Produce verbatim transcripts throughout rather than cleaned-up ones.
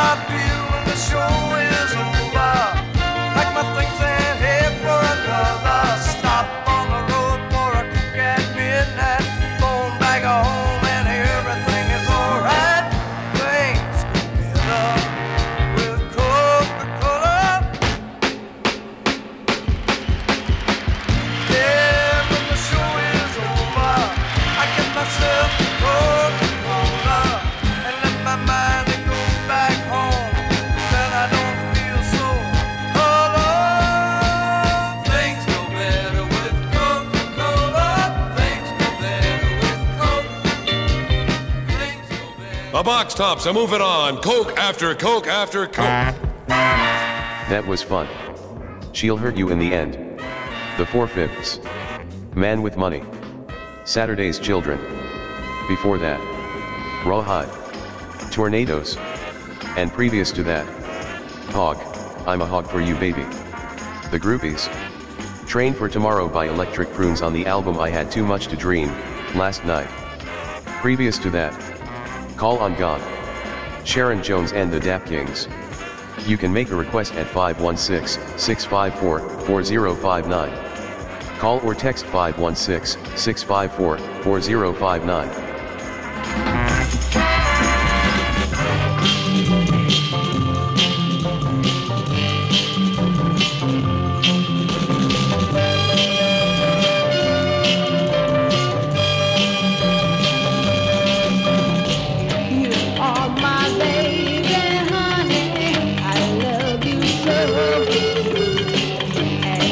The box tops are moving on. Coke after Coke after Coke. That was fun. She'll hurt you in the end. The Four-Fifths. Man with Money. Saturday's Children. Before that, Rawhide. Tornadoes. And previous to that, Hog, I'm a Hog for You Baby. The Groupies. Train for Tomorrow by Electric Prunes on the album I Had Too Much to Dream, Last Night. Previous to that, Call on God. Sharon Jones and the Dap Kings. You can make a request at five one six, six five four, four zero five nine. Call or text five one six, six five four, four zero five nine.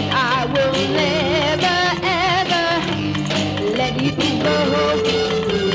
Never ever let you go.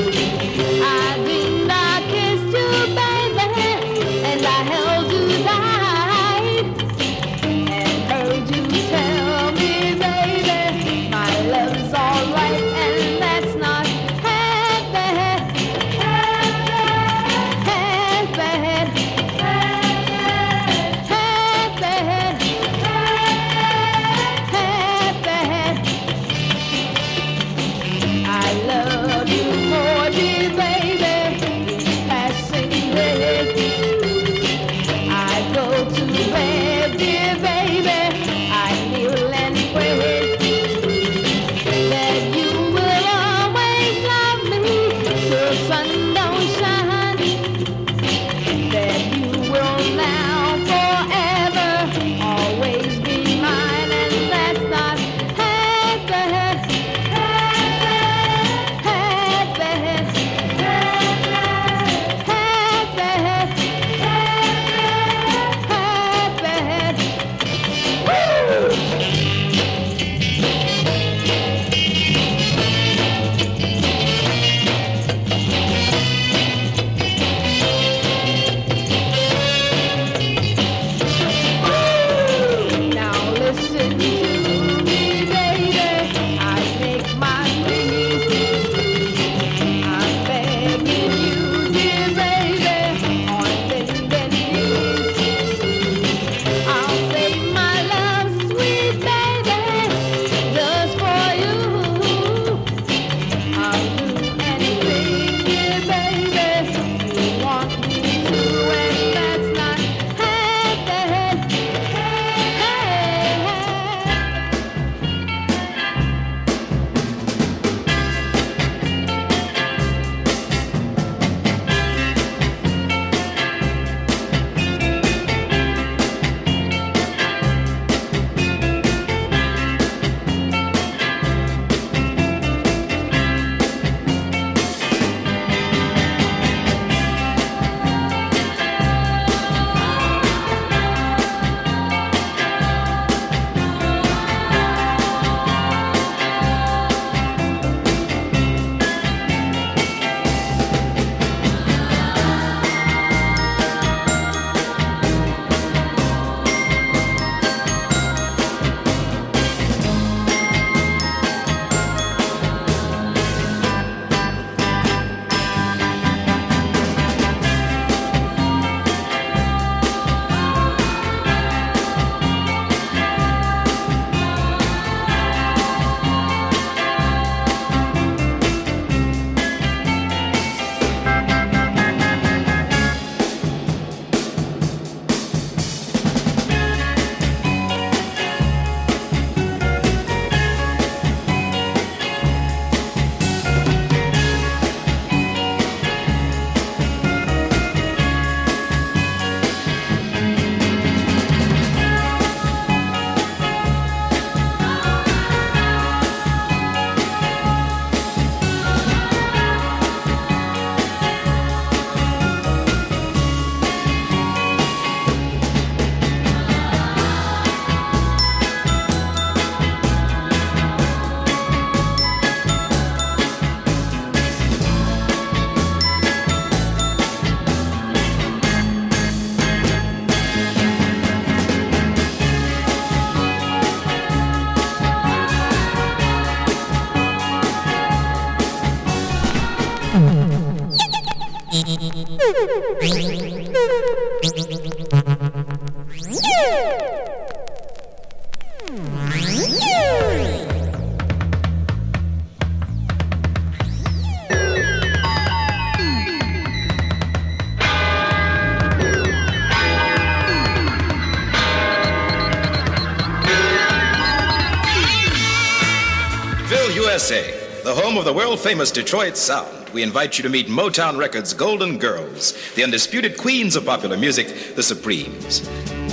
S A, the home of the world-famous Detroit sound, we invite you to meet Motown Records' Golden Girls, the undisputed queens of popular music, the Supremes.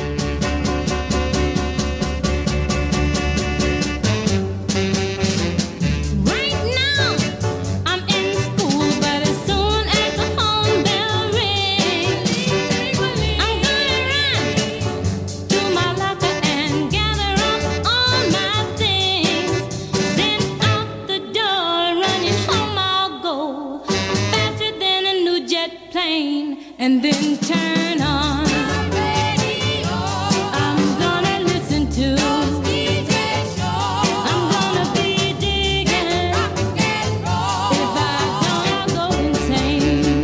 And then turn on the radio. I'm gonna listen to D J Show. I'm gonna be digging rock and roll. If I don't, I'll go insane.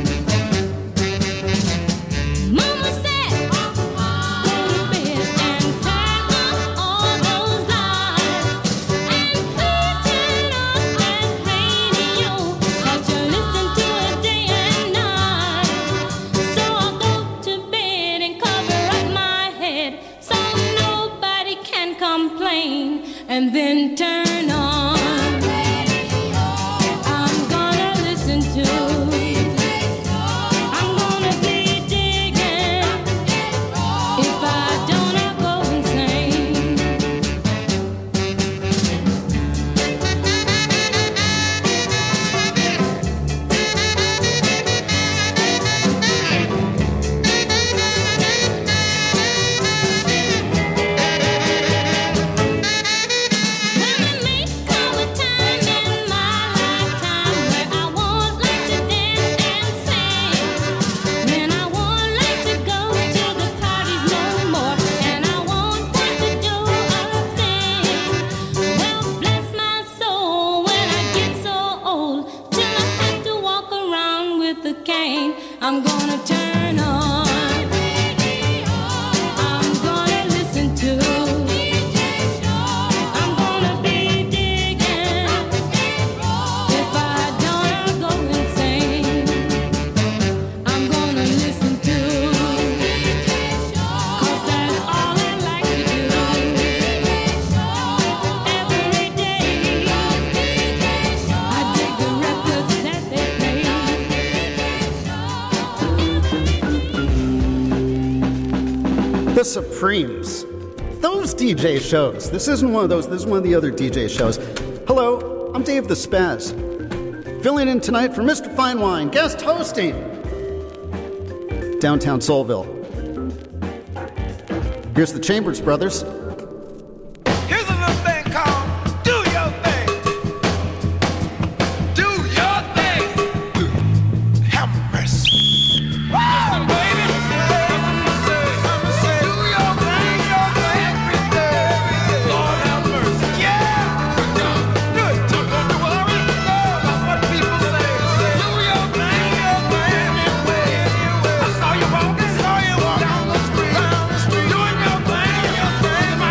Mama said, go to bed and turn off all those lights. And please turn off that radio, 'cause you listen to it day and night. So I'll go to bed and cover up my head so nobody can complain, and then turn on the radio. I'm gonna listen to I'm gonna be digging. If I don't, I'll go insane. When I make come a time in my lifetime where I won't like to dance and sing, then I won't like to go to the parties no more, and I won't want to do a thing. Well, bless my soul when I get so old till I have to walk around with a cane. I'm gonna turn on the radio. I'm gonna listen to D J Show. I'm gonna be digging rock and roll. If I don't, I'll go insane. I'm gonna listen to D J Show, 'cause that's all I like to do. D J Show. Every day. I dig the records that they play. The Supremes. Those D J shows. This isn't one of those. This is one of the other D J shows. Hello, I'm Dave the Spaz. Filling in tonight for Mister Fine Wine, guest hosting. Downtown Soulville. Here's the Chambers Brothers. Here's a little thing called Do Your Thing. Do your thing. Have mercy. Woo, baby. I'ma say, do your thing, your thing, every day. Lord have mercy. Yeah. Do it. Don't go to worry. About what people say. Do your thing, your thing, anyway. I saw you walking, saw you walking down the street. Doing your thing, your thing.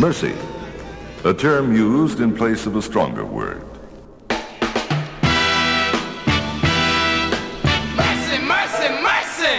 Mercy, a term used in place of a stronger word. Mercy, mercy, mercy.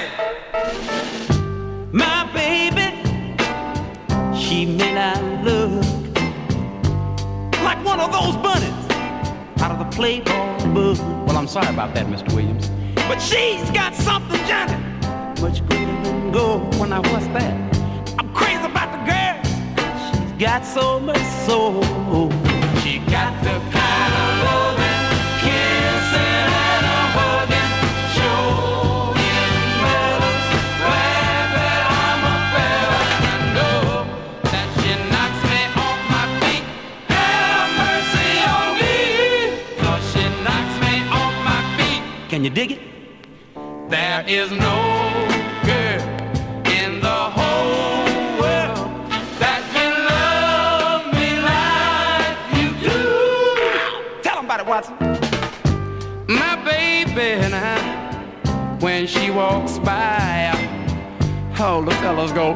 My baby, she may not look like one of those bunnies out of the Playboy book. Well, I'm sorry about that, Mister Williams. But she's got something, Johnny, much greater than gold. Well, now what's that? I'm crazy about the girl. She's got so much soul. She got the kind of loving, kissing and a hugging, showing better, glad that I'm a fella. I know that she knocks me off my feet. Have mercy on me, 'cause she knocks me off my feet. Can you dig it? There is no girl in the whole world that can love me like you do. Tell 'em about it, Watson. My baby and I, when she walks by, all the fellas go,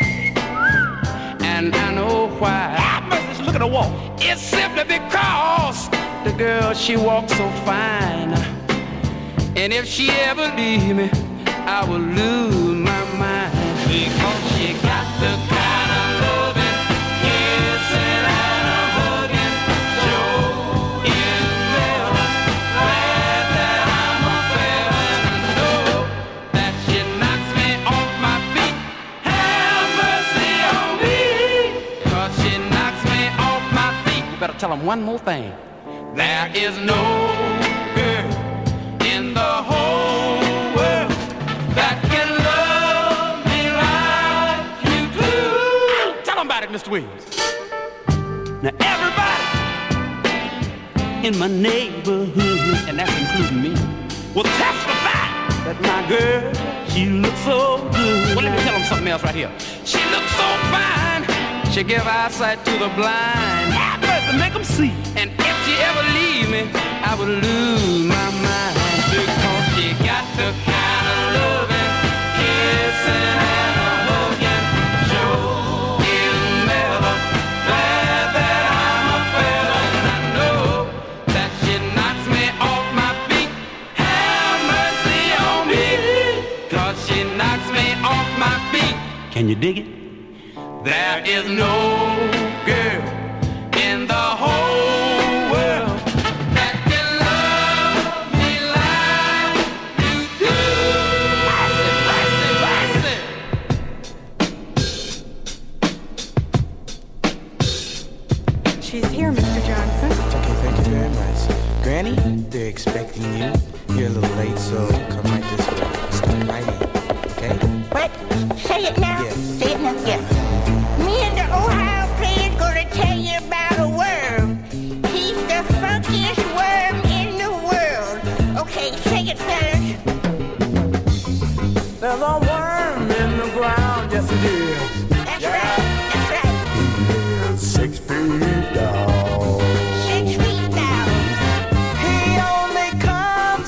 and I know why. I must look at the wall. It's simply because the girl, she walks so fine. And if she ever leave me, I will lose my mind. Because she got the kind of loving, kissing and a hugging, showing better, glad that I'm a fella. And I know that she knocks me off my feet. Have mercy on me, 'cause she knocks me off my feet. You better tell them one more thing. There is no girl in the whole world that can love me like you do. Tell them about it, Mister Williams. Now everybody in my neighborhood, and that's including me, will testify that my girl, she looks so good. Well, let me tell them something else right here. She looks so fine, she give eyesight to the blind. Have mercy, make them see. And if she ever leave me, I would lose my mind. Because she got the kind of loving, kissing and a hugging, showing better, glad that I'm a fella. And I know that she knocks me off my feet. Have mercy on me, 'cause she knocks me off my feet. Can you dig it? There is no girl in the whole world that can love me like you do. Mercy, mercy, mercy. She's here, Mister Johnson. Okay, thank you very much. Granny, they're expecting you. You're a little late, so come right this way. Step right in, okay? What? Say it now. Yes. Say it now. Yes. Me and the Ohio player's gonna tell you about a worm. He's the funkiest worm in the world. Okay, say it, fellas. There's a worm in the ground, yes it is. That's right. That's right. Six feet down. Six feet down. He only comes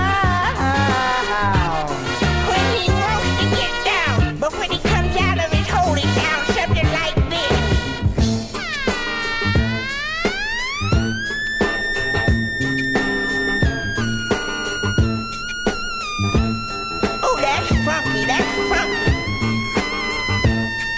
around When he wants to get down, but when he comes out of his hole, it sounds something like this. Oh, that's funky. That's funky.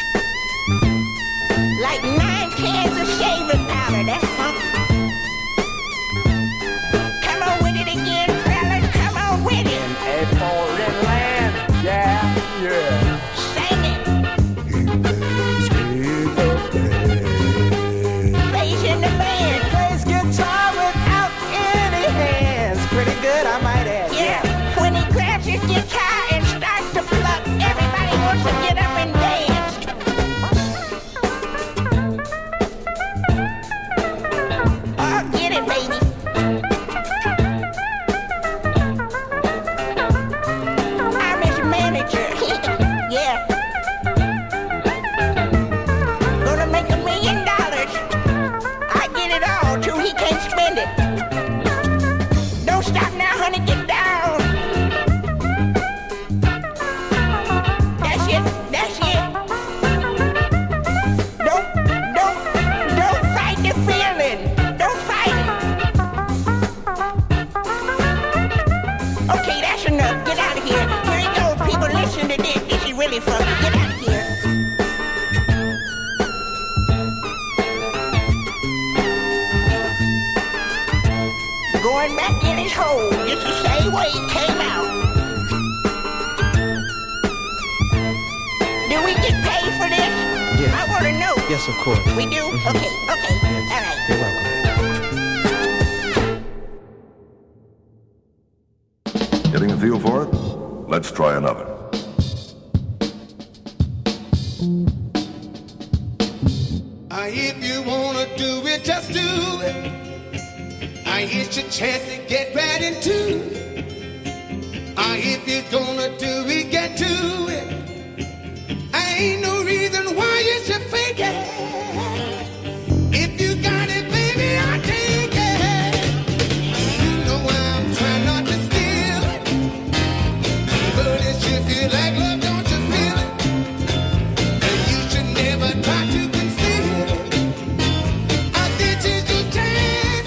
Yes, of course. We do? Okay, okay. All right. You're welcome. Getting a feel for it? Let's try another. Uh, if you wanna do it, just do it. I it's your chance to get right into it. Uh, if you're gonna do it, get to it. I ain't no reason why you should fake it. If you got it, baby, I'll take it. You know I'm trying not to steal it. But it should feel like love, don't you feel it? And you should never try to conceal it. Uh, this is your chance.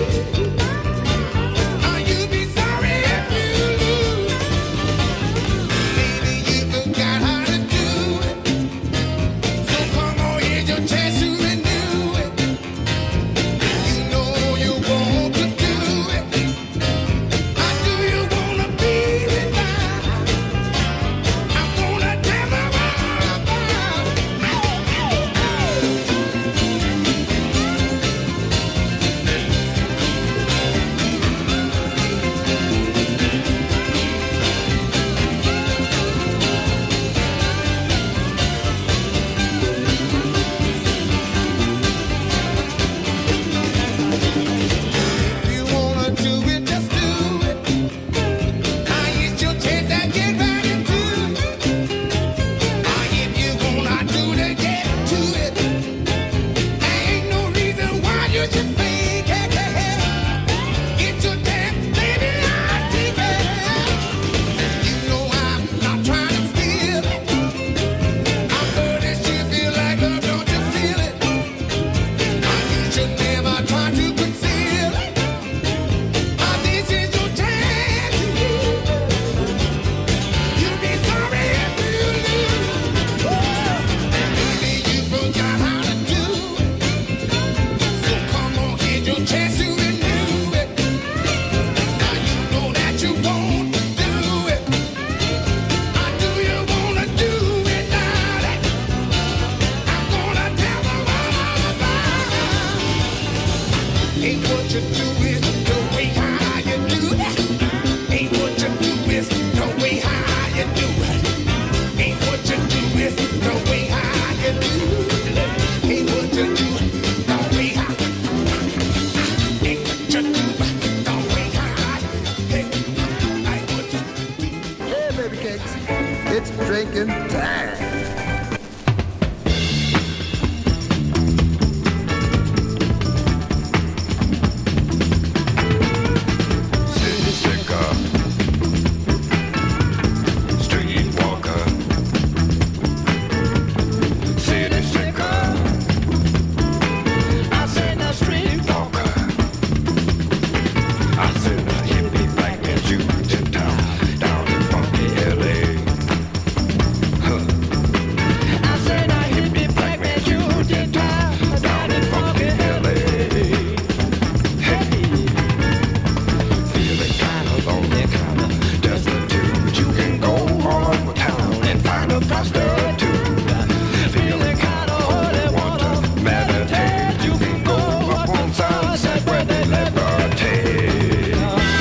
Uh, you'll be sorry if you lose. Maybe you forgot how to do it. So come on, here's your chance to renew it. You know you want to do it. How do you wanna be with now? I'm gonna tell them all about it. If you wanna do it, just do it. Now it's your chance to get right into it. Now if you wanna do it, get to it. Ain't no reason why you should fake it. It's your chance, baby, I'll take it. You know I'm not trying to steal it. I'm good as you feel like love, don't you feel it? Now you should never try to conceal it. Now this is your chance. You'll be sorry if you lose. Maybe you forgot how to do it. So come on, here's your chance to renew it. Now you know that you want to do it. How do you wanna do it, darling? I'm gonna tell them all about it. Ain't what you do is the way how you do that. Ain't what you do is the way how you do it. Ain't what you do is the way how you do it. Ain't what you do the way how. Ain't what you do the way how. Hey, ain't what you do. Hey, baby cakes, it's drinking time. City slicker, street walker, city slicker. I said a street walker. I said a hippie black man shooting town down in funky L A. Huh. I said a hippie black man shooting town down in funky L A. Hey. Feeling kinda lonely, kinda destitute. You can go all over town and find a prostitute. Feeling kinda holy, wanna meditate. You can go up on Sunset where they levitate.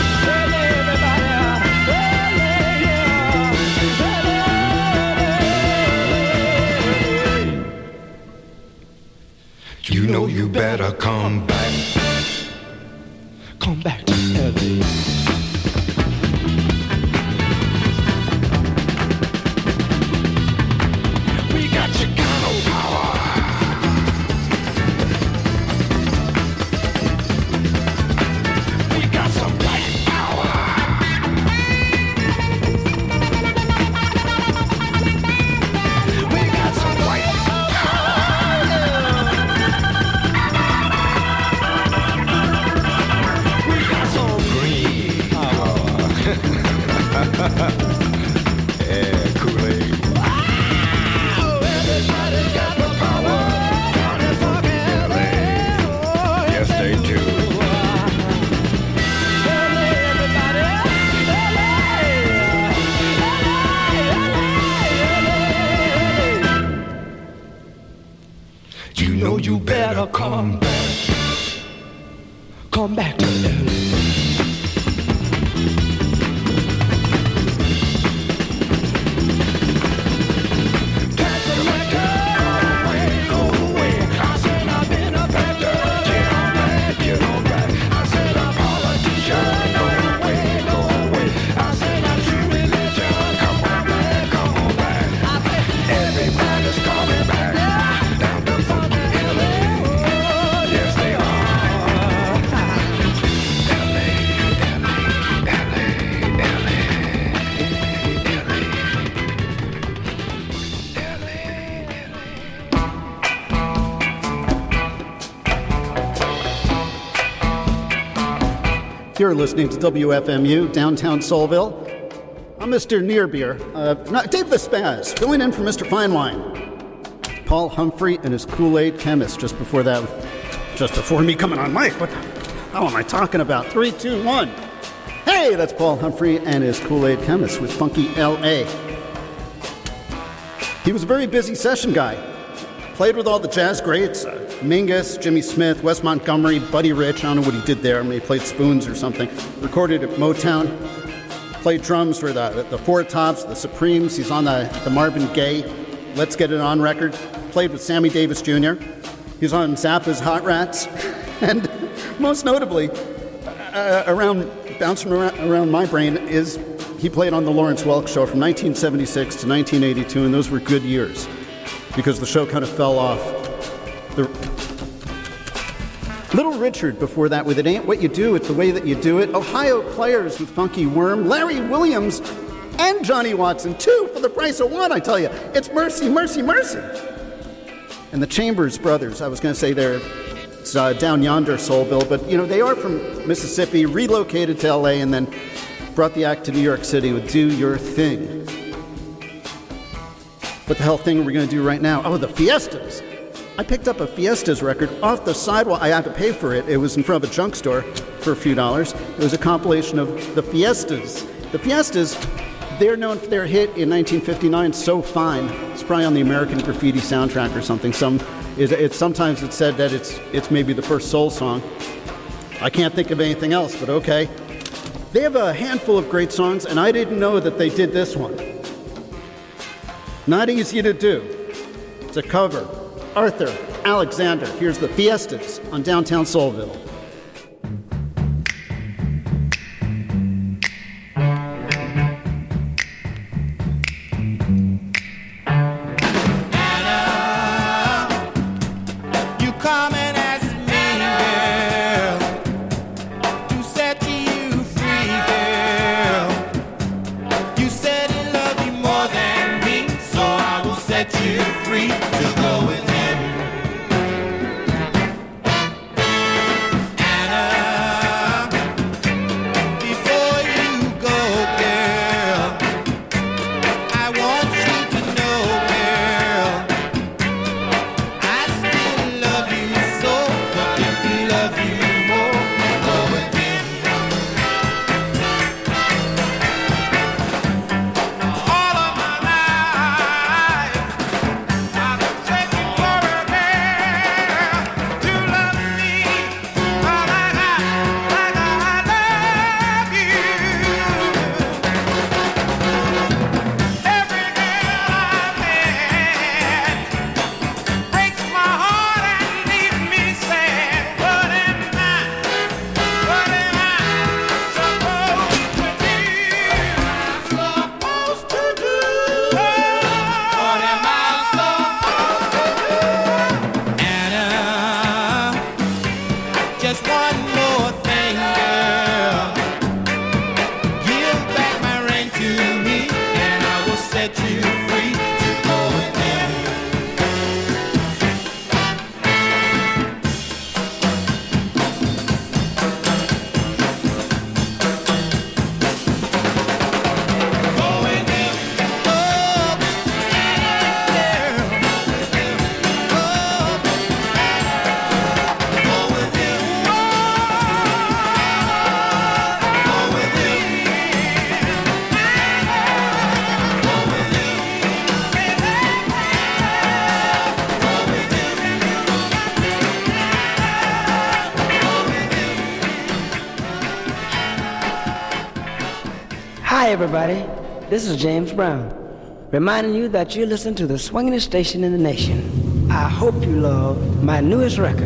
You know you better come back. Come back to L A. We got Chicano power. We got some white power. We got some white power. We got know you better come back. Come back to me. You're listening to W F M U, downtown Soulville. I'm Mister Nearbeer, uh, not Dave the Spaz, filling in for Mister Finewine. Paul Humphrey and his Kool-Aid Chemist just before that, just before me coming on mic. What the hell am I talking about? Three, two, one. Hey, that's Paul Humphrey and his Kool-Aid Chemist with Funky L A. He was a very busy session guy. Played with all the jazz greats, uh, Mingus, Jimmy Smith, Wes Montgomery, Buddy Rich. I don't know what he did there. Maybe he played spoons or something. Recorded at Motown. Played drums for the, the Four Tops, the Supremes. He's on the, the Marvin Gaye Let's Get It On record. Played with Sammy Davis Junior He's on Zappa's Hot Rats. And most notably, uh, around bouncing around, around my brain is he played on the Lawrence Welk Show from nineteen seventy-six to nineteen eighty-two, and those were good years because the show kind of fell off. The Little Richard before that with It Ain't What You Do, It's the Way That You Do It. Ohio Players with Funky Worm. Larry Williams and Johnny Watson, two for the price of one, I tell you. It's Mercy, Mercy, Mercy. And the Chambers Brothers, I was going to say they're it's, uh, down yonder, Soulville, but, you know, they are from Mississippi, relocated to L A, and then brought the act to New York City with Do Your Thing. What the hell thing are we going to do right now? Oh, the Fiestas. I picked up a Fiestas record off the sidewalk. I had to pay for it. It was in front of a junk store for a few dollars. It was a compilation of the Fiestas. The Fiestas, they're known for their hit in nineteen fifty-nine, So Fine. It's probably on the American Graffiti soundtrack or something. Some, it's, sometimes it's said that it's, it's maybe the first soul song. I can't think of anything else, but okay. They have a handful of great songs, and I didn't know that they did this one. Not easy to do. It's a cover. Arthur Alexander. Here's the Fiestas on Downtown Soulville. All of my life, I've been taking Hi, everybody. This is James Brown, reminding you that you're listening to the swingin'est station in the nation. I hope you love my newest record.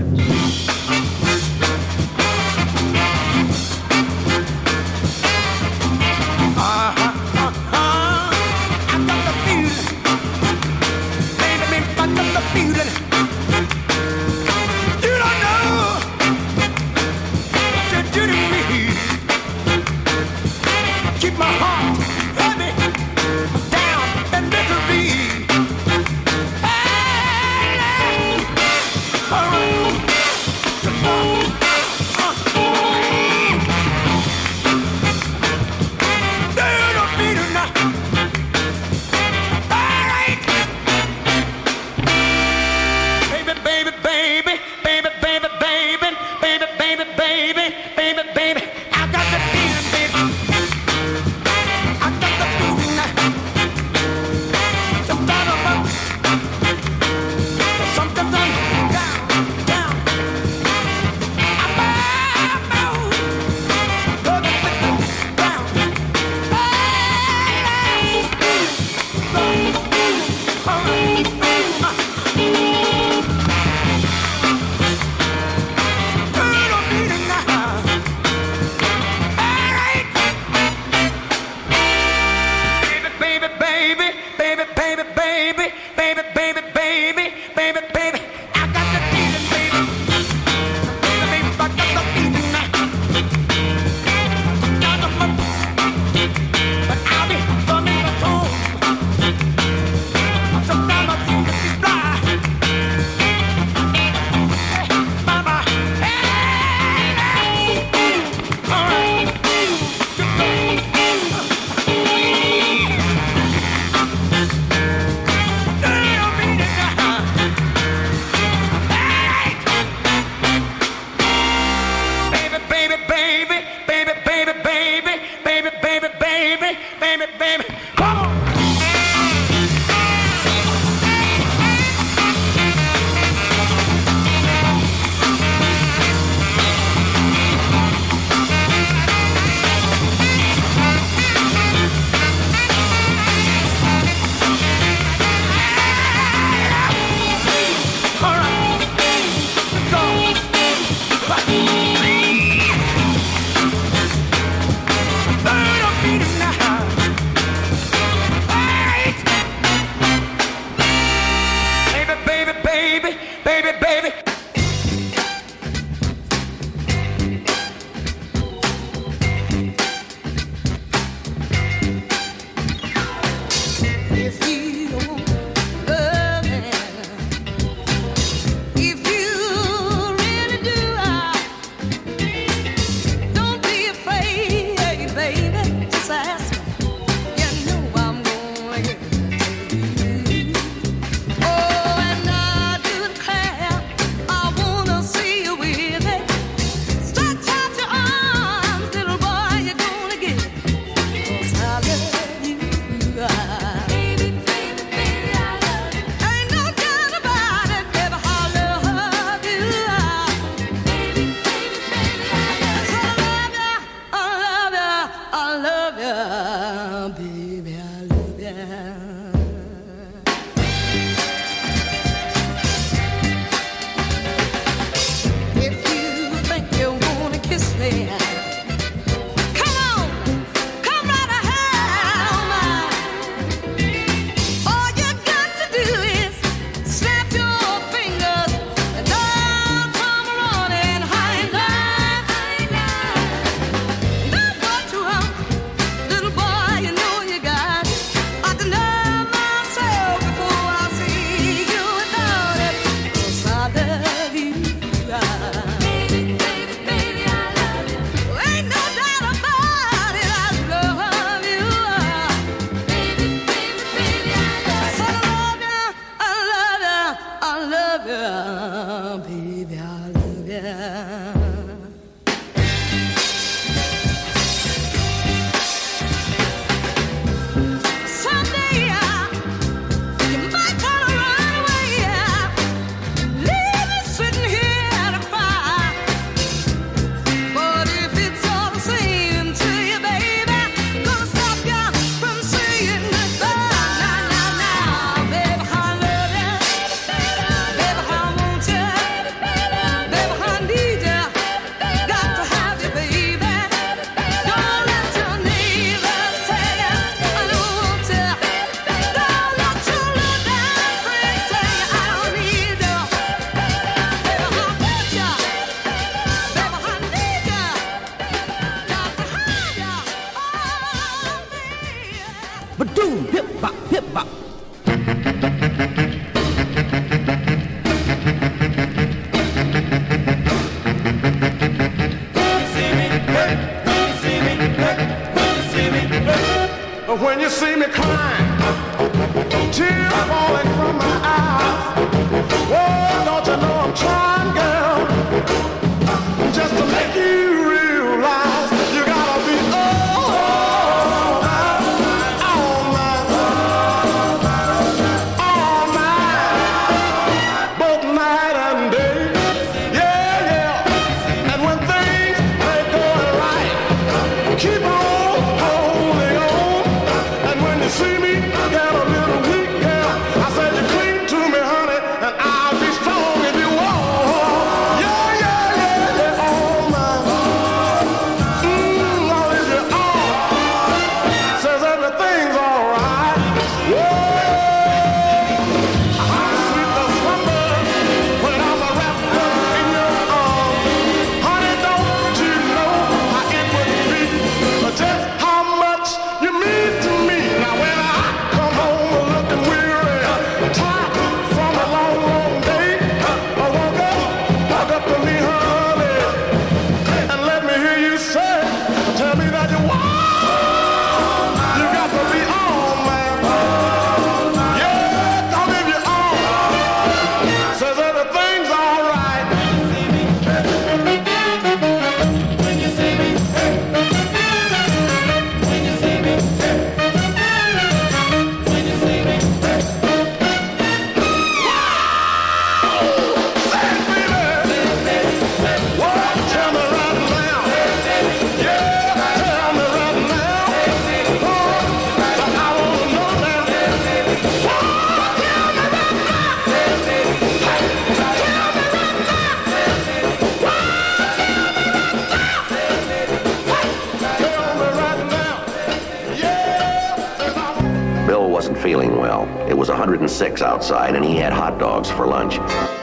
It was one hundred six outside, and he had hot dogs for lunch.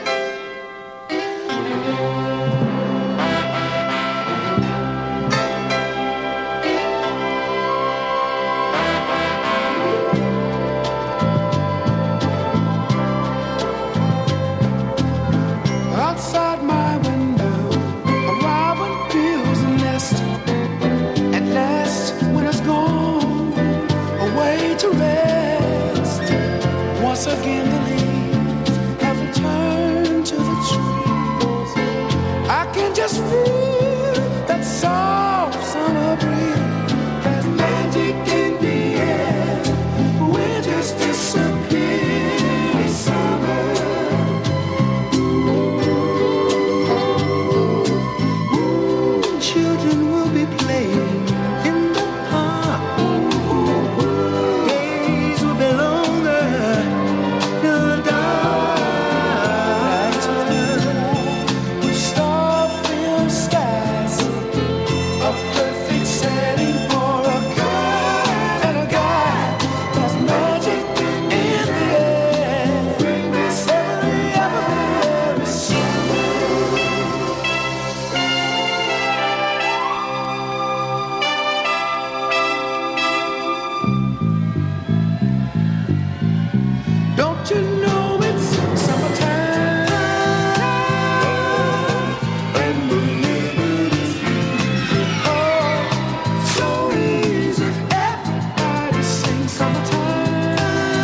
Outside my window, a robin builds a nest. At last, when it's gone away to rest, once again the leaves have returned to the trees. I can just feel that soft summer breeze. There's magic in the air. Winter's disappeared. Summer. Children will be playing in the park. Days will be longer till the dark. With star-filled skies, a perfect setting for a girl and a guy. There's magic in the air. Bring this every, every summer. Don't you know it's summertime? And believe it, oh, so easy. Everybody sings summertime.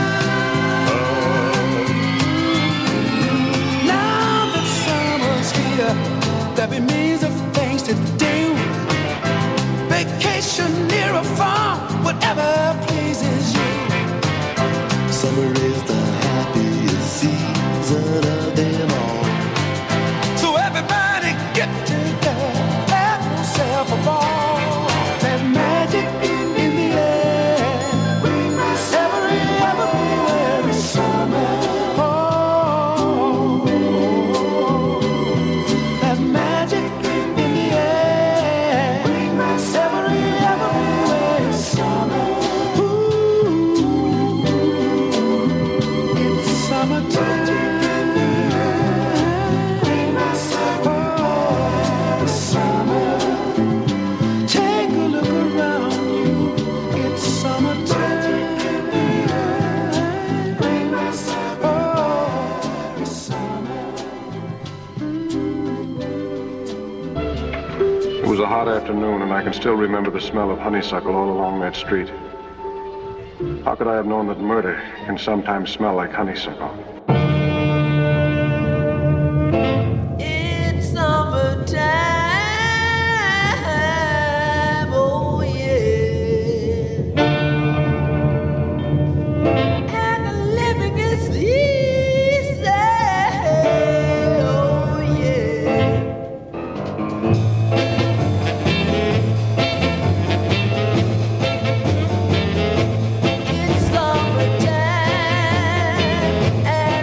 Now that summer's here, there'll be millions of things to do. Vacation near a farm, whatever pleases you. Summer is the happiest season of them all. So everybody get together, have yourself a ball. There's magic in the air. Bring us every, everywhere is summer. Oh, there's magic in the air. Bring us every, everywhere is summer. It's summertime. Oh, summer. Take a look around you. It's summertime. Oh, it's summer. It was a hot afternoon, and I can still remember the smell of honeysuckle all along that street. How could I have known that murder can sometimes smell like honeysuckle? It's summertime, oh yeah. And the living is easy, oh yeah. It's summertime, and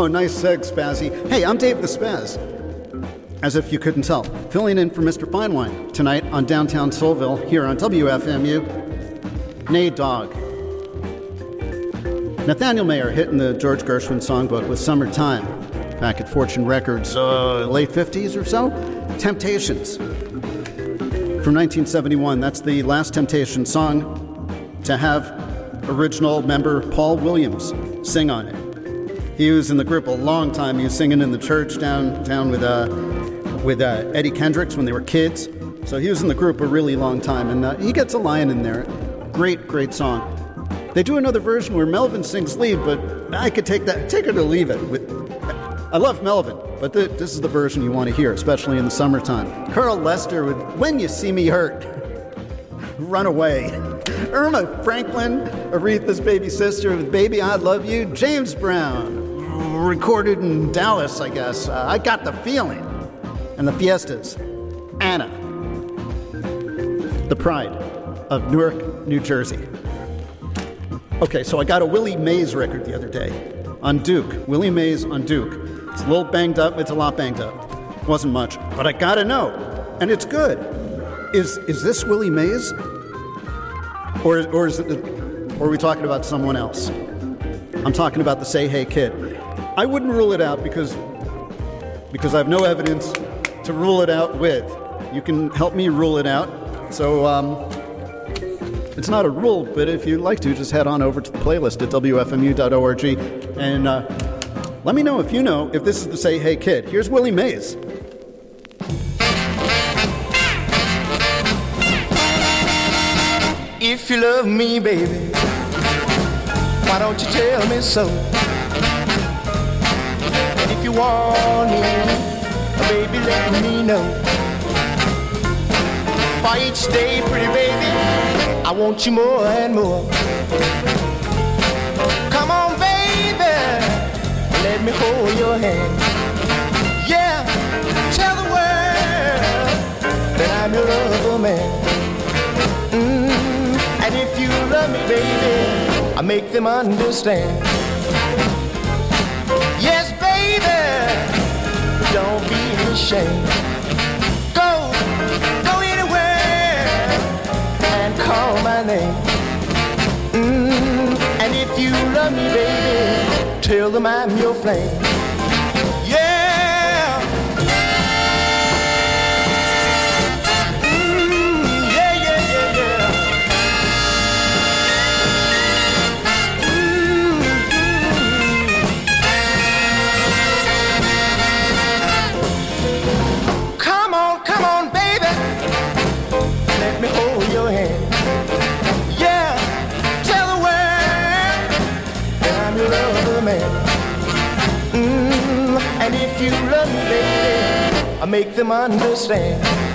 Oh, nice seg, Spazzy. Hey, I'm Dave the Spaz. As if you couldn't tell, filling in for Mister Finewine tonight on Downtown Soulville here on W F M U. Nay, dog. Nathaniel Mayer hitting the George Gershwin songbook with Summertime back at Fortune Records, uh, late fifties or so. Temptations from nineteen seventy-one. That's the last Temptation song to have original member Paul Williams sing on it. He was in the group a long time. He was singing in the church down down with uh, with uh, Eddie Kendricks when they were kids. So he was in the group a really long time, and uh, he gets a line in there. Great, great song. They do another version where Melvin sings lead, but I could take that, take it or leave it. With, I love Melvin, but the, this is the version you want to hear, especially in the summertime. Carl Lester with When You See Me Hurt, Run Away. Irma Franklin, Aretha's baby sister with Baby I Love You. James Brown, recorded in Dallas, I guess. Uh, I Got the Feeling. And the Fiestas. Anna. The Pride of Newark, New Jersey. Okay, so I got a Willie Mays record the other day on Duke. Willie Mays on Duke. It's a little banged up. It's a lot banged up. Wasn't much, but I gotta know, and it's good. Is is this Willie Mays, or or is it, or are we talking about someone else? I'm talking about the Say Hey Kid. I wouldn't rule it out because because I have no evidence to rule it out with. You can help me rule it out. So. Um, It's not a rule, but if you'd like to, just head on over to the playlist at W F M U dot org and uh, let me know if you know if this is the Say Hey Kid. Here's Willie Mays. If you love me, baby, why don't you tell me so? And if you want me, baby, let me know. For each day, pretty baby, I want you more and more. Come on, baby, let me hold your hand. Yeah, tell the world that I'm your lover man. Mm, and if you love me, baby, I make them understand. Yes, baby, don't be ashamed. Go, go anywhere and call my name. Mm, and if you love me, baby, tell them I'm your flame. Yeah. Mm, yeah, yeah, yeah, yeah. Mm, mm. Come on, come on, baby. Let me hold your hand. Yeah, tell the world that I'm your lover man. Mm, and if you love me, baby, I make them understand.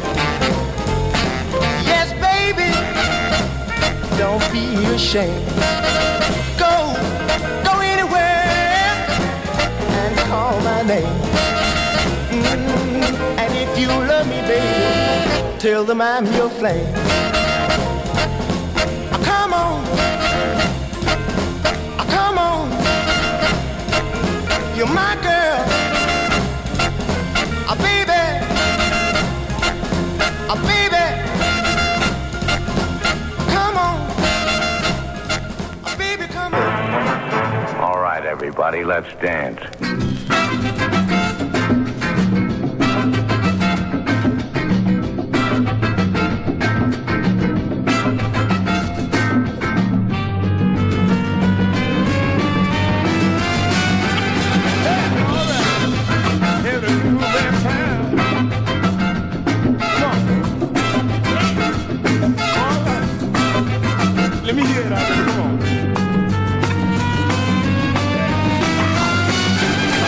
Yes, baby, don't be ashamed. Go, go anywhere and call my name. Mm, and if you love me, baby, tell them I'm your flame. Oh, come on, oh, come on, you're my girl, oh baby, oh baby, come on, oh baby, come on. All right, everybody, let's dance. Let me hear it out there. Come on.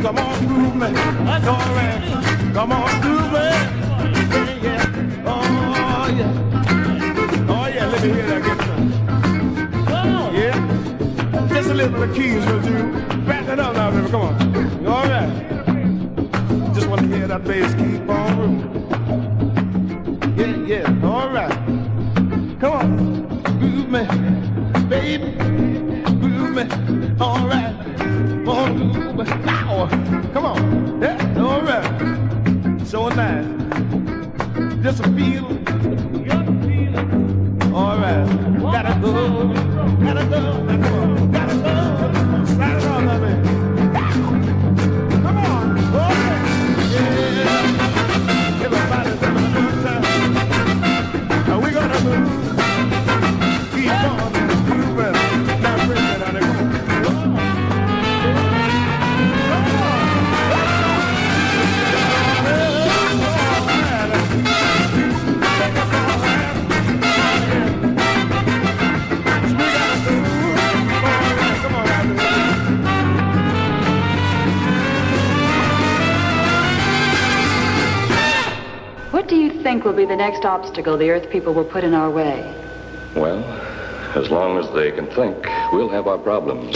Come on, groove me. That's all right. Come on, groove me. Yeah, yeah. Oh, yeah. Oh, yeah. Let me hear that guitar. Oh, yeah. Just a little bit of keys will do. Back that up now, baby. Come on. All right. Just want to hear that bass keep on moving. Yeah, yeah. All right. Come on. Groove me. Baby. Groove me. All right. Come on, groove me. Ow. Come on. Yeah. All right. So nice. Just a feel. All right. Gotta go. Gotta go. Gotta go. Slide it on, baby. Come on. Okay. Yeah. Everybody's having a good time. Now we're gonna move. Keep on moving. Now bring it on. What do you think will be the next obstacle the Earth people will put in our way? Well, as long as they can think, we'll have our problems.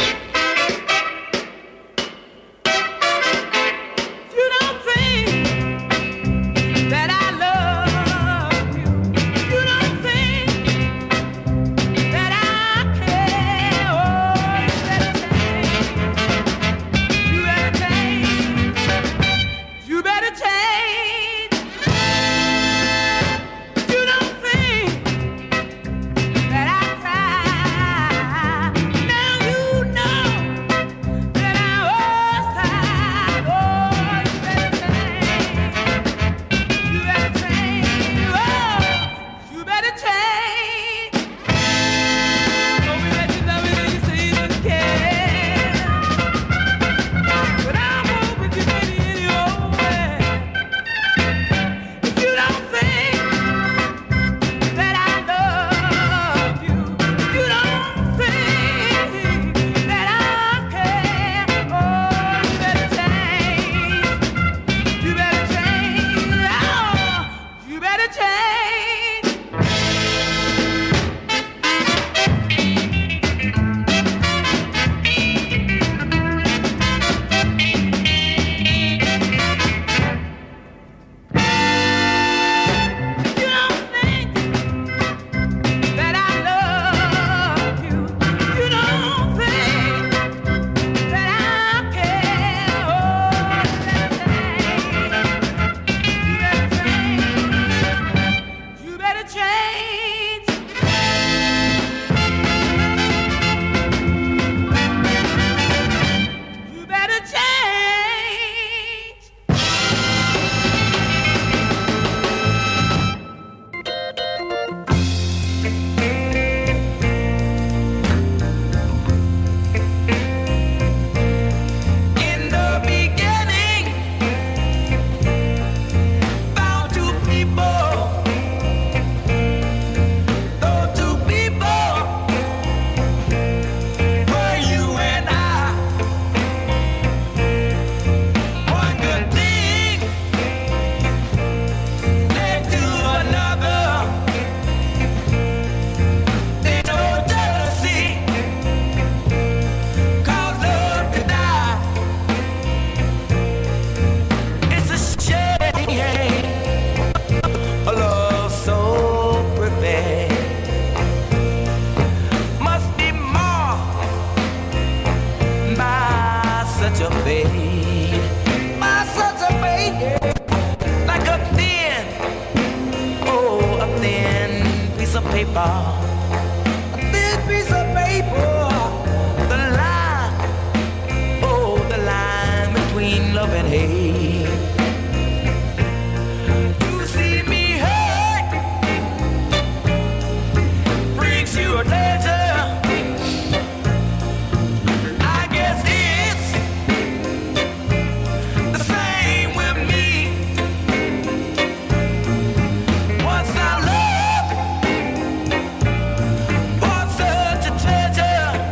What's such a treasure?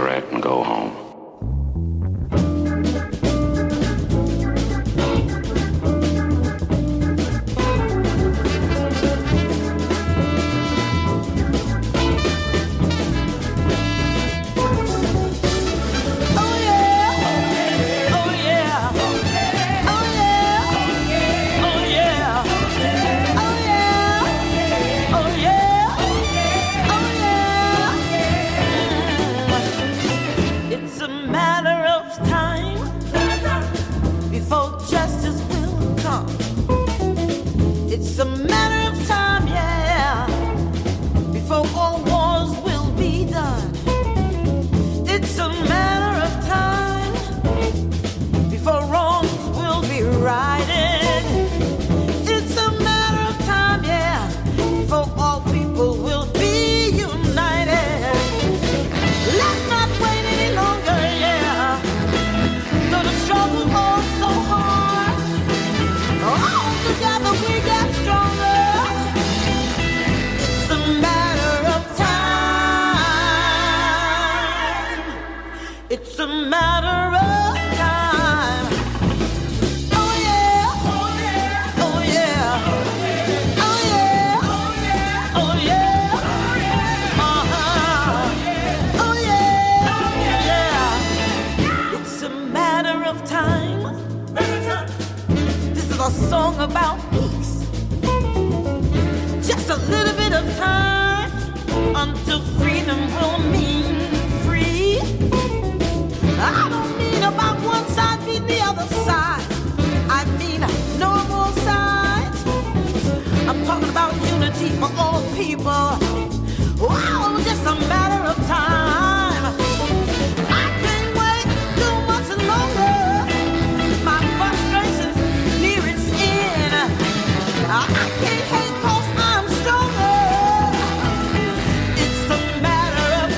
cigarette and go home. It's a matter of time before justice will come. It's a matter of time, yeah, before all wars will be done. It's a matter of time before wrongs will be righted. It's a matter of time, yeah, before all people will be united. Let's not wait any longer, yeah. Though the struggle goes so hard, all together we get stronger. It's a matter of time. It's a matter of time. Oh yeah, oh yeah, oh yeah, oh yeah, oh yeah, uh-huh. Oh yeah, it's a matter of time. This is a song about peace. Just a little bit of time until freedom will mean free. I don't mean about one side beating the other side. I mean no more sides. I'm talking about unity for all people. Wow, just a matter of time. I can't wait too much longer. My frustration's near its end. I can't hate 'cause I'm stronger. It's a matter of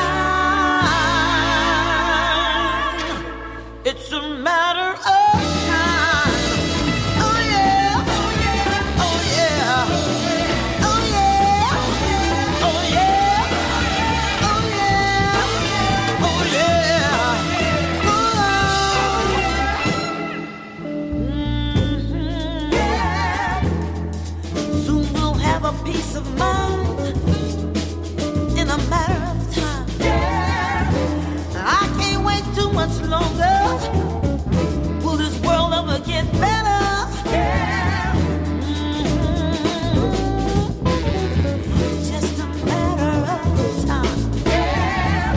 time. It's a matter of time. Oh yeah, oh yeah, oh yeah, oh yeah, oh yeah, oh yeah, oh yeah, Mhm. Yeah. Soon we'll have a peace of mind in a matter of time. Yeah. I can't wait too much longer. Will this world ever get better? Yeah. Mhm. Just a matter of time. Yeah.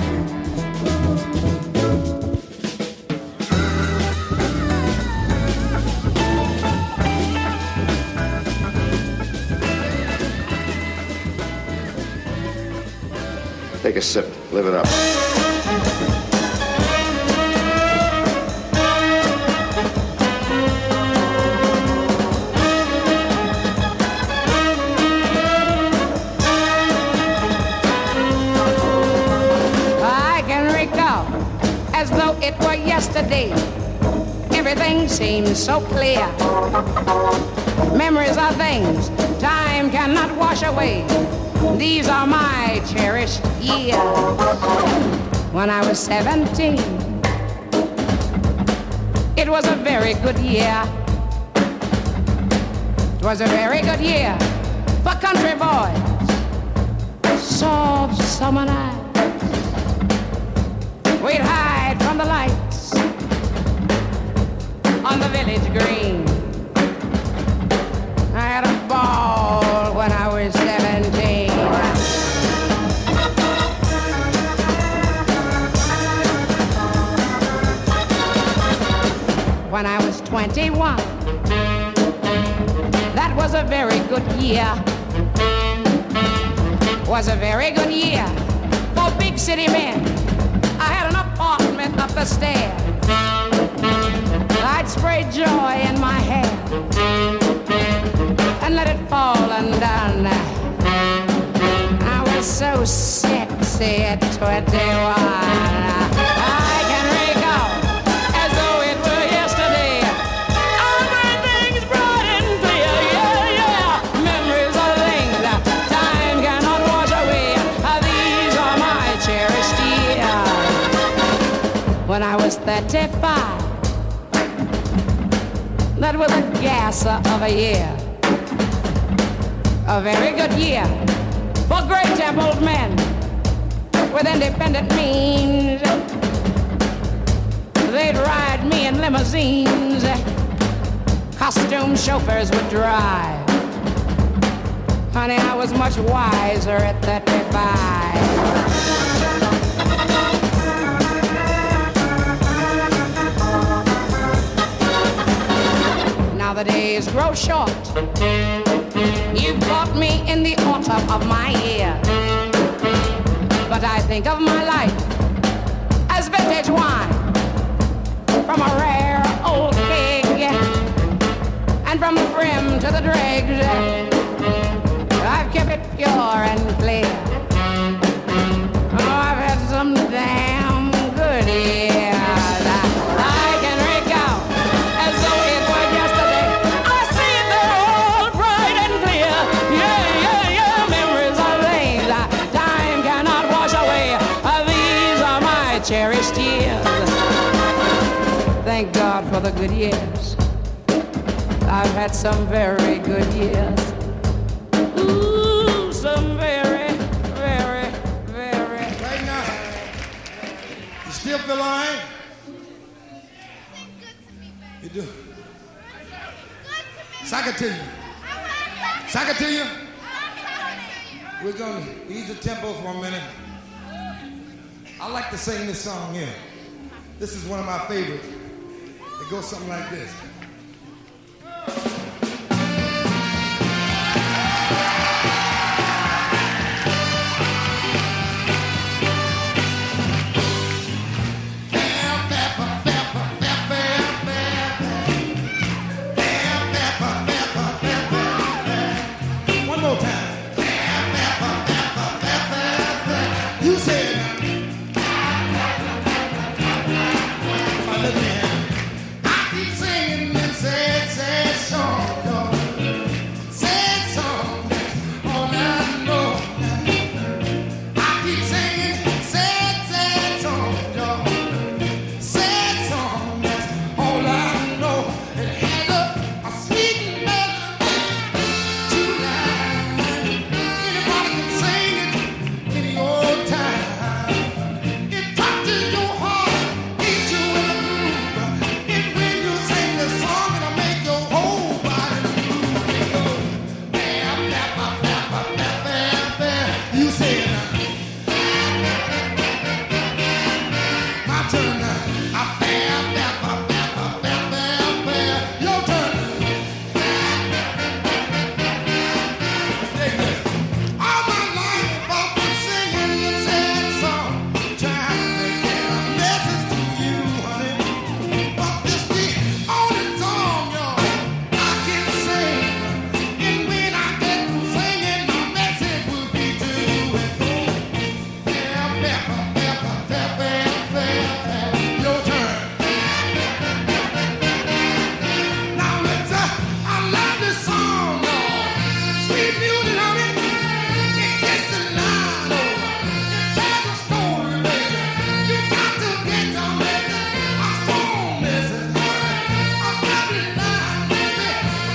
Take a sip. Live it up. I can recall as though it were yesterday. Everything seems so clear. Memories are things time cannot wash away. These are my cherished years. When I was seventeen, it was a very good year. It was a very good year for country boys. Soft summer nights, we'd hide from the lights on the village green. I had a ball when I was seventeen. When I was twenty-one, that was a very good year. Was a very good year for big city men. I had an apartment up the stair. I'd spray joy in my hair and let it fall undone. I was so sexy at twenty-one. I can recall as though it were yesterday. Everything's bright and clear, yeah, yeah. Memories are things that time cannot wash away. These are my cherished years. thirty-five. That was a gasser of a year. A very good year for great templed men with independent means. They'd ride me in limousines. Costume chauffeurs would drive. Honey, I was much wiser at thirty-five. Now the days grow short. You caught me in the autumn of my year. But I think of my life as vintage wine from a rare old keg, and from the brim to the dregs I've kept it pure and clear. Oh, I've had some damn good years. I, I can recount as though it were yesterday. I see they're all bright and clear. Yeah, yeah, yeah, memories are things time cannot wash away. These are my cherished years. Thank God for the good years. I've had some very good years. Ooh, some very, very, very. Right now, you still feel all right? You do. Sakatilla. Sakatilla. We're gonna ease the tempo for a minute. I like to sing this song here. This is one of my favorites. It goes something like this. One more time. You say it now. Let me hear it. I keep singing and say, say song, Lord. Say song, that's all I know. I keep singing, say, say song, Lord. Say song, that's all I know. It has a, a sweet melody tonight. Anybody can sing it any old time. It touches your heart, keeps you in a groove. And when you sing the song, it'll make your whole body move. It goes, bam, bam, bam, bam, bam, bam, bam. You say it now. My turn now. I bam, bam, bam, bam, bam, bam, bam. Your turn. Take this. All my life I've been singing and sad song, trying to get a message to you, honey. But this the only song, y'all, I can sing. And when I get through singing, my message will be to you. Bam, bam, bam, bam, bam, bam, bam, bam. Your turn. Now it's a, I love this song, y'all. Sweet music, honey. It gets the line over. It tells a story, baby. You got to get your message. A strong message, honey. A lovely line, baby.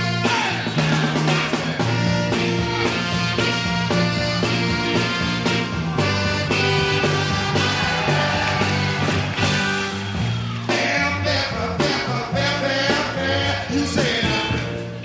Bam, bam, bam, bam, bam, bam, bam. You say it now.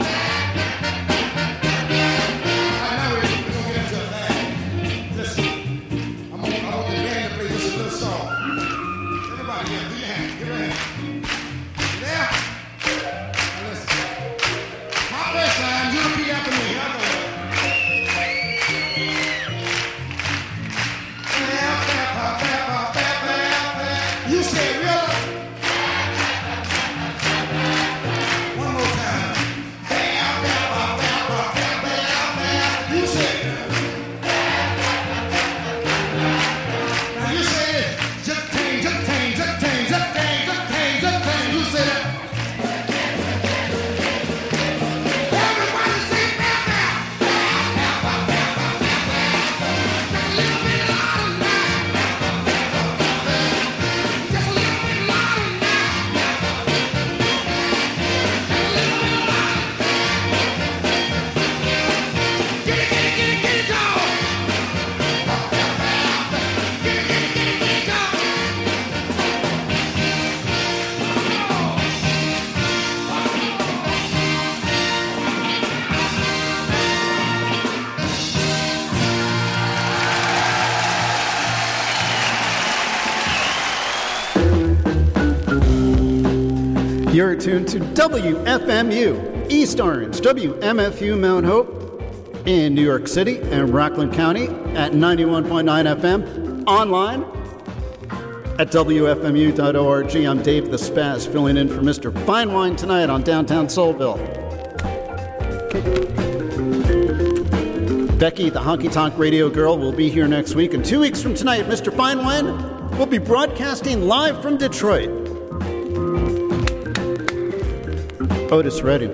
Right now we're we're gonna get into a bag. Listen, I'm gonna, I want the band to play just a little song. Everybody, yeah, do your hand, give your hand. Yeah. Now listen. My first line, you repeat after me. Here I go. Bam, bam, bam, bam, bam, bam, bam. You say it real loud. One more time. Bam, bam, bam, bam, bam, bam, bam. You say it. Now you say it. Just tang, just tang, just tang, just tang, just tang, just tang. You're tuned to W F M U, East Orange, W M F U Mount Hope in New York City and Rockland County at ninety-one point nine F M. Online at W F M U dot org. I'm Dave the Spaz, filling in for Mister Fine Wine tonight on Downtown Soulville. Becky, the Honky Tonk Radio Girl, will be here next week. And two weeks from tonight, Mister Fine Wine will be broadcasting live from Detroit. Otis Redding.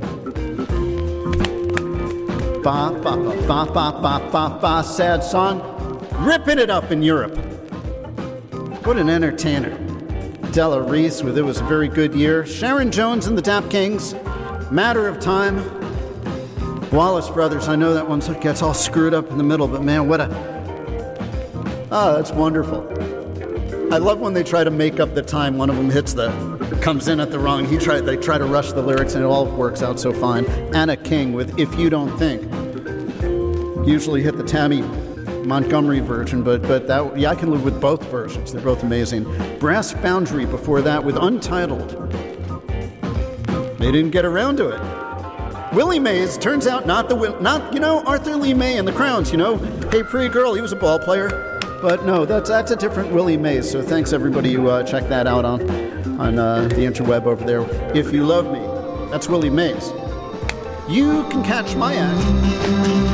Fa, fa, fa, fa, fa, fa, fa, fa, sad song. Ripping it up in Europe. What an entertainer. Della Reese with It Was a Very Good Year. Sharon Jones and the Dap Kings. Matter of Time. Wallace Brothers. I know that one gets all screwed up in the middle, but man, what a... Oh, that's wonderful. I love when they try to make up the time. One of them hits the... comes in at the wrong. He try, they try to rush the lyrics, and it all works out so fine. Anna King with If You Don't Think. Usually hit the Tammy Montgomery version, but but that yeah, I can live with both versions. They're both amazing. Brass Foundry before that with Untitled. They didn't get around to it. Willie Mays turns out not the not you know Arthur Lee May and the Crowns. You know, Hey Pretty Girl, he was a ball player, but no, that's that's a different Willie Mays. So thanks everybody who uh, checked that out on on uh, the interweb over there. If You Love Me, that's Willie Mays. You can catch my act.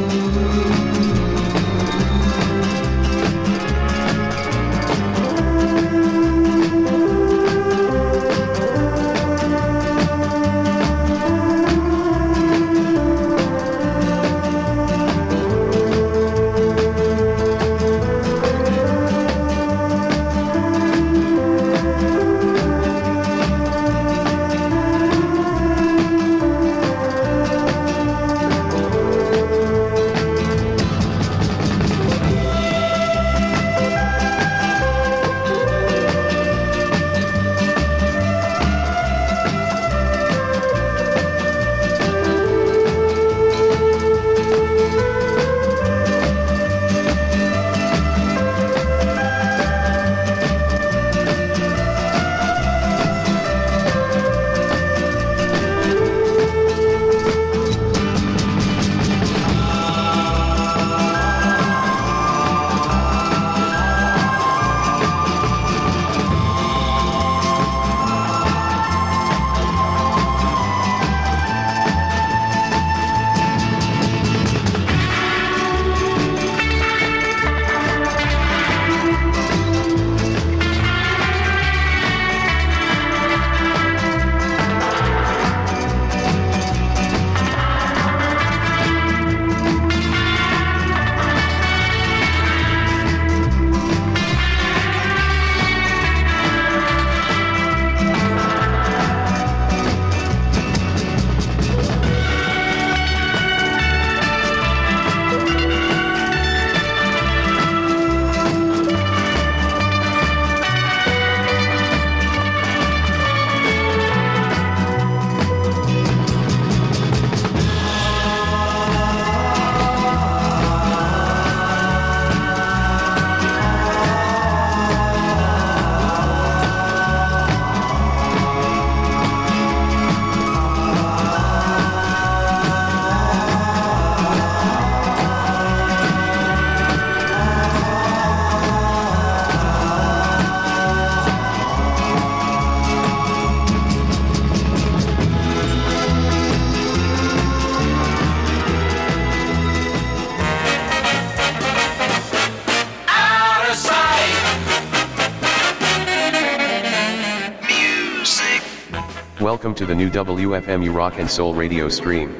Welcome to the new W F M U Rock and Soul radio stream.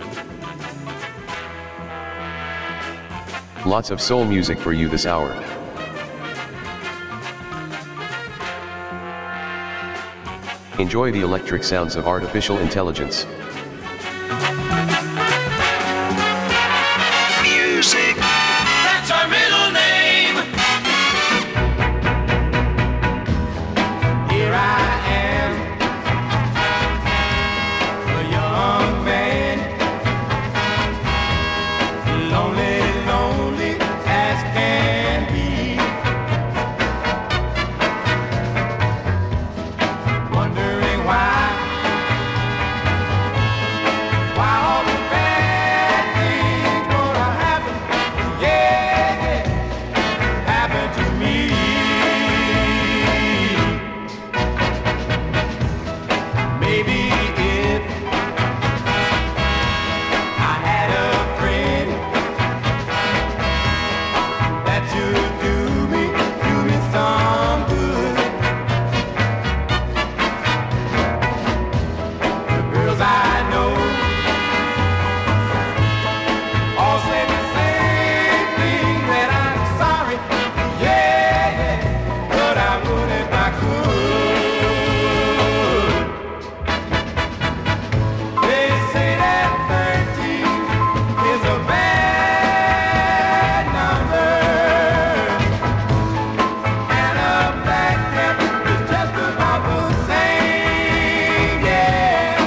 Lots of soul music for you this hour. Enjoy the electric sounds of artificial intelligence. Music. That's our middle name. Here I am, a young man, lonely, lonely as can be, wondering Maybe if I had a friend that should do me, do me some good. The girls I know all say the same thing, that I'm sorry, yeah, yeah, but I would if I could. They say that thirteen is a bad number, and a black cat is just about the same, yeah.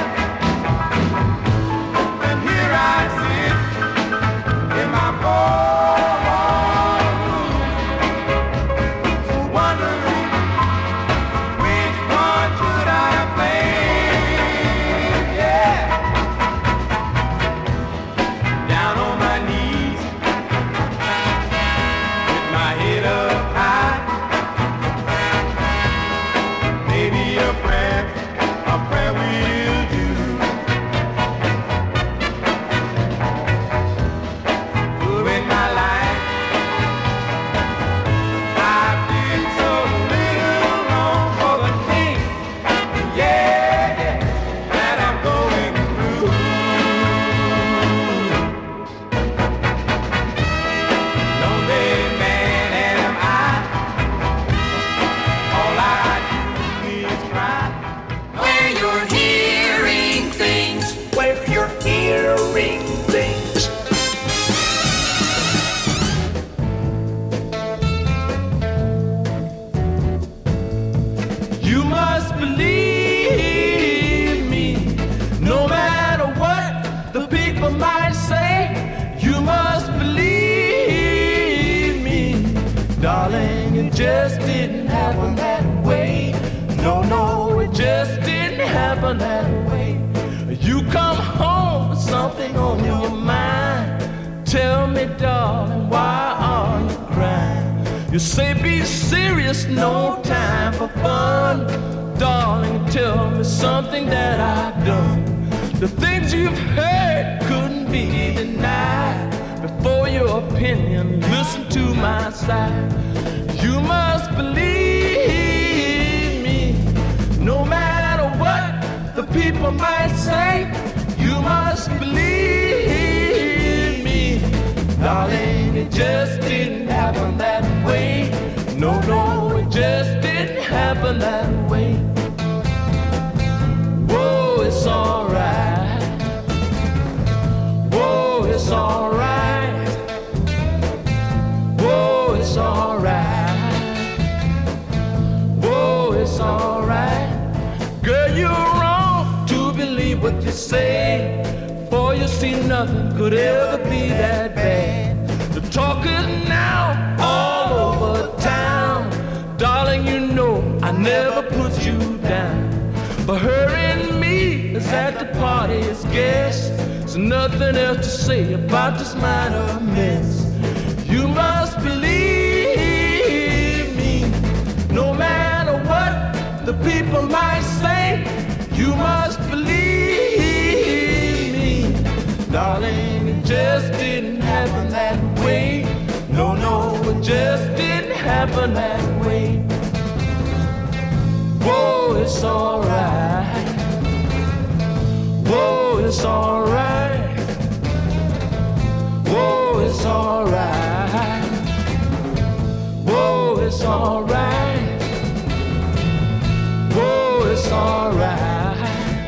And here I sit in my four-wall room, wondering which one should I blame, yeah. Down on my knees, with my head up high, maybe a prayer, a prayer will do. In my life, I've been so little wrong for the things, yeah, yeah, that I'm going through. Lonely man am I, all I do is cry. Where you're hearing things, where you're hearing things. You must believe me, no matter what the people might say. You must believe me, darling, it just didn't happen that way. No, no, it just didn't happen that way. You come home with something on your mind. Tell me, darling, why are you crying? You say be serious, no time for fun. Darling, tell me something that I've done. The things you've heard couldn't be denied. Before your opinion, listen to my side. You must believe me, no matter what the people might say. You must believe me, darling, it just didn't happen that way. No, no, it just didn't happen that way. Whoa, it's alright. Whoa, it's alright. Whoa, it's alright. Whoa, it's alright. Girl, you're wrong to believe what you say, for you see nothing could ever be that bad. The talk is now all over town. Darling, you know I never put you down. But her and me is at the party as guests. There's nothing else to say about this minor mess. You must believe me, no matter what the people might say. You must believe me, darling, it just didn't happen that way. No, no, it just didn't happen that way. Whoa, it's alright. Whoa, it's alright. Whoa, it's alright. Whoa, it's alright. Whoa, it's alright.